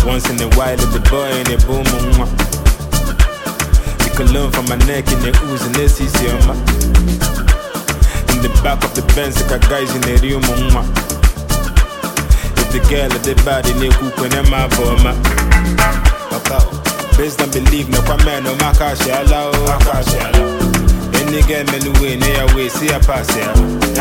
Once in a while, the boy in a boom. You can learn from my neck in the ooze and this is your ma. In the back of the Benz, like guys in the room. If the girl at the body, they cook when I'm a bomber. Based on belief, no man, no makashala. Any girl, men away, near way, see a pass here.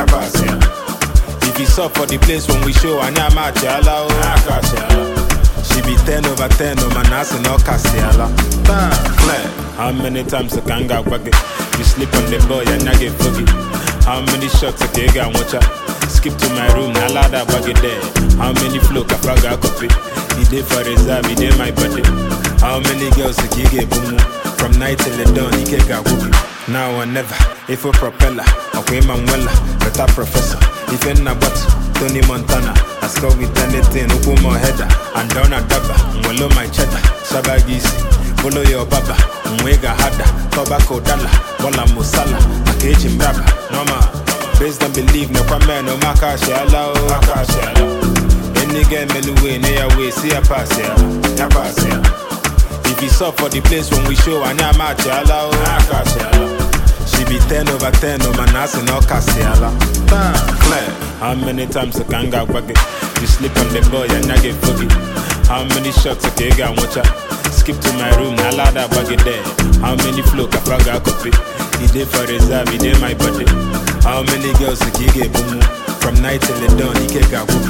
If you saw for the place when we show, and I'm at Yala. She be 10 over 10, no man, ass and no Cassiala. How many times I can go back? You sleep on the boy and I get foggy. How many shots I take and watch out? Skip to my room, I lie that bag there. How many flow I forgot copy? He did for reserve, he did my body. How many girls he get boom? From night till the dawn, he can't go whoopie. Now or never, if a propeller, okay, Manuela, but a professor. If you're not but Tony Montana, I score with anything, open my header, and down a dabba, wallow my cheddar, Shabagisi, follow your baba, Mwega Hada, Tobacco Dalla, Bola Musala, Akejim Braba, Norma, based on belief, no man, no Makashala. Any girl, Meluwe, near way, see a pass here. If you saw for the place when we show, and I'm at Yala. She be 10 over 10, no man, ass and no Cassiala. How many times I can go back? You sleep on the boy and I get foggy. How many shots I can go watch out? Skip to my room, I lie that bag there. How many flow I forgot copy? He did for reserve, he did my body. How many girls I can get boom? From night till the dawn, he can't go whoopie.